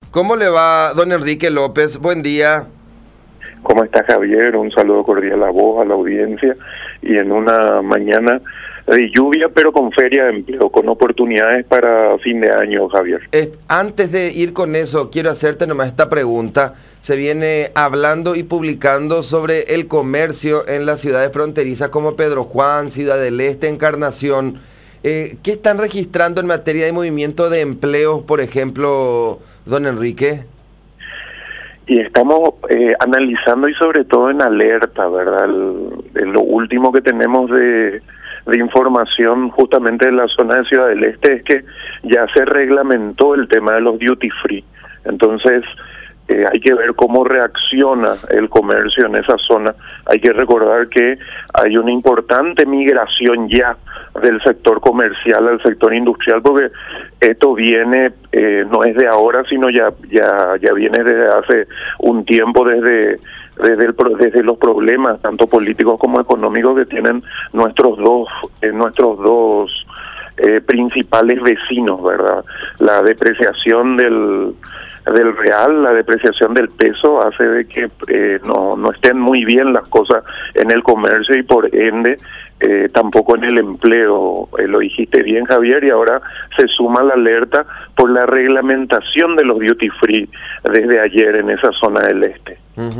¿Cómo le va, don Enrique López? Buen día. ¿Cómo está, Javier? Un saludo cordial a vos, a la audiencia, y en una mañana de lluvia, pero con feria de empleo, con oportunidades para fin de año, Javier. Antes de ir con eso, quiero hacerte nomás esta pregunta. Se viene hablando y publicando sobre el comercio en las ciudades fronterizas como Pedro Juan, Ciudad del Este, Encarnación. ¿Qué están registrando en materia de movimiento de empleos, por ejemplo, don Enrique? Y estamos analizando y sobre todo en alerta, ¿verdad? Lo último que tenemos de información justamente de la zona de Ciudad del Este es que ya se reglamentó el tema de los duty free. Entonces hay que ver cómo reacciona el comercio en esa zona. Hay que recordar que hay una importante migración ya del sector comercial al sector industrial, porque esto viene, no es de ahora, sino ya viene desde hace un tiempo, desde los problemas tanto políticos como económicos que tienen nuestros dos principales vecinos, ¿verdad? La depreciación del real, la depreciación del peso hace de que no estén muy bien las cosas en el comercio y por ende tampoco en el empleo. Lo dijiste bien, Javier, y ahora se suma la alerta por la reglamentación de los duty free desde ayer en esa zona del este.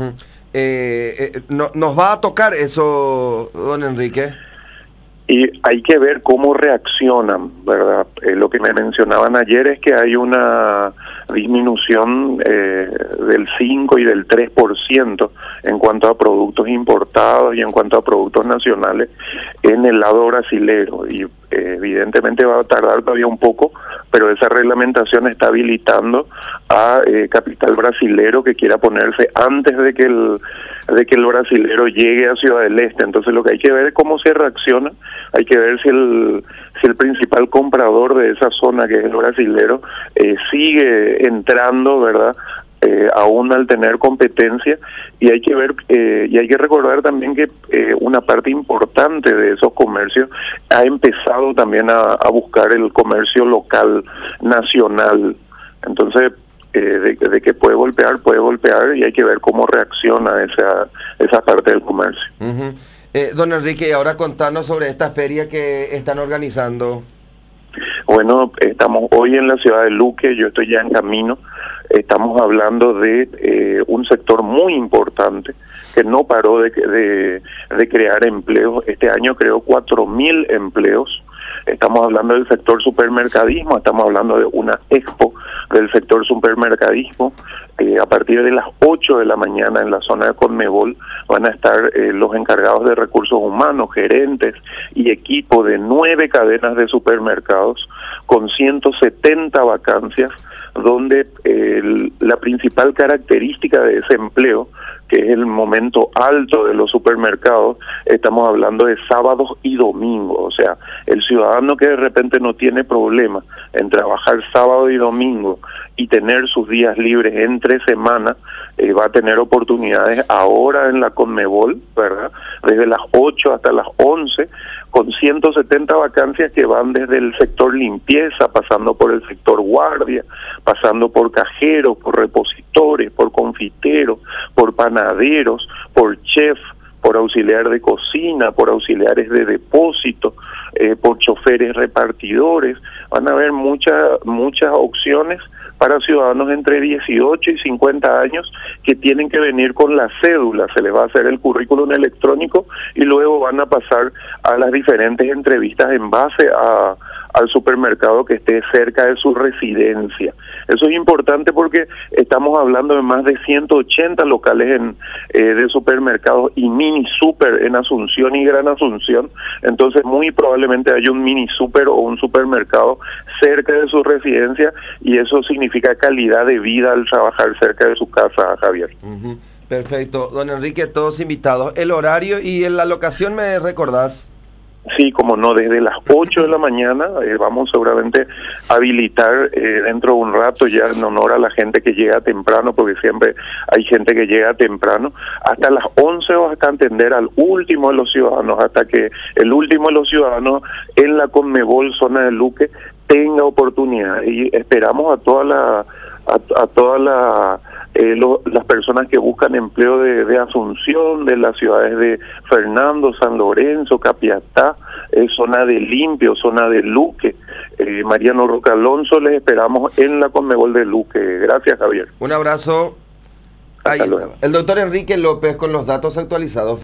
¿Nos va a tocar eso, don Enrique? Y hay que ver cómo reaccionan, ¿verdad? Lo que me mencionaban ayer es que hay una disminución del 5 y del 3% en cuanto a productos importados y en cuanto a productos nacionales en el lado brasilero. Y evidentemente va a tardar todavía un poco, pero esa reglamentación está habilitando a capital brasilero que quiera ponerse antes de que el brasilero llegue a Ciudad del Este. Entonces lo que hay que ver es cómo se reacciona, hay que ver si el principal comprador de esa zona, que es el brasilero, sigue entrando, ¿verdad?, aún al tener competencia, y hay que ver y hay que recordar también que una parte importante de esos comercios ha empezado también a buscar el comercio local, nacional. Entonces de que puede golpear, y hay que ver cómo reacciona esa parte del comercio. Don Enrique, ahora contanos sobre esta feria que están organizando. Bueno, estamos hoy en la ciudad de Luque, yo estoy ya en camino. Estamos hablando de un sector muy importante que no paró de crear empleos. Este año creó 4.000 empleos. Estamos hablando del sector supermercadismo, estamos hablando de una expo del sector supermercadismo. A partir de las 8 de la mañana en la zona de Conmebol van a estar los encargados de recursos humanos, gerentes y equipo de 9 cadenas de supermercados con 170 vacancias, donde la principal característica de ese empleo, que es el momento alto de los supermercados, estamos hablando de sábados y domingos. O sea, el ciudadano que de repente no tiene problema en trabajar sábado y domingo y tener sus días libres entre semana, va a tener oportunidades ahora en la Conmebol, ¿verdad?, desde las 8 hasta las 11, con 170 vacancias que van desde el sector limpieza, pasando por el sector guardia, pasando por cajeros, por repositores, por confiteros, por panaderos, por chef, por auxiliar de cocina, por auxiliares de depósito, por choferes repartidores. Van a haber muchas opciones para ciudadanos entre 18 y 50 años que tienen que venir con la cédula. Se les va a hacer el currículum electrónico y luego van a pasar a las diferentes entrevistas en base al supermercado que esté cerca de su residencia. Eso es importante porque estamos hablando de más de 180 locales de supermercados y mini super en Asunción y Gran Asunción. Entonces muy probablemente haya un mini super o un supermercado cerca de su residencia, y eso significa calidad de vida al trabajar cerca de su casa, Javier. Perfecto. Don Enrique, todos invitados. ¿El horario y la locación me recordás? Sí, como no, desde las 8 de la mañana vamos seguramente a habilitar dentro de un rato, ya en honor a la gente que llega temprano, porque siempre hay gente que llega temprano, hasta las 11 o hasta atender al último de los ciudadanos, hasta que el último de los ciudadanos en la Conmebol zona de Luque tenga oportunidad. Y esperamos a toda a todas las personas que buscan empleo de Asunción, de las ciudades de Fernando, San Lorenzo, Capiatá, zona de Limpio, zona de Luque. Mariano Roca Alonso, les esperamos en la Conmebol de Luque. Gracias, Javier. Un abrazo. Ahí está. El doctor Enrique López con los datos actualizados.